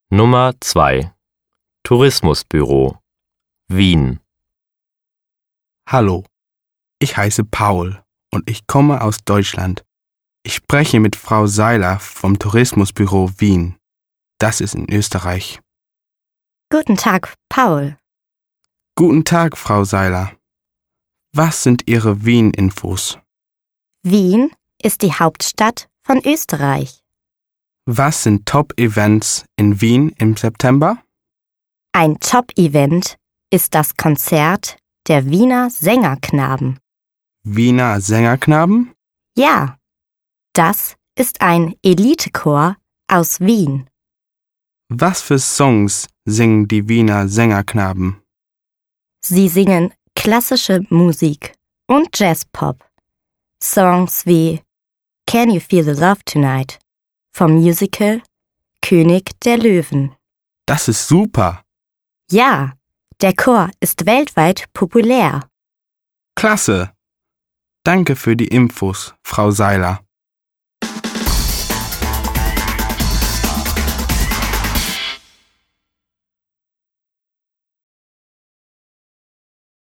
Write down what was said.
Nummer 2 Tourismusbüro Wien. Hallo, ich heiße Paul und ich komme aus Deutschland. Ich spreche mit Frau Seiler vom Tourismusbüro Wien. Das ist in Österreich. Guten Tag, Paul. Guten Tag, Frau Seiler. Was sind Ihre Wien-Infos? Wien ist die Hauptstadt von Österreich. Was sind Top-Events in Wien im September? Ein Top-Event ist das Konzert der Wiener Sängerknaben. Wiener Sängerknaben? Ja, das ist ein Elitechor aus Wien. Was für Songs singen die Wiener Sängerknaben? Sie singen klassische Musik und Jazzpop. Songs wie Can You Feel the Love Tonight vom Musical König der Löwen. Das ist super. Ja, der Chor ist weltweit populär. Klasse. Danke für die Infos, Frau Seiler.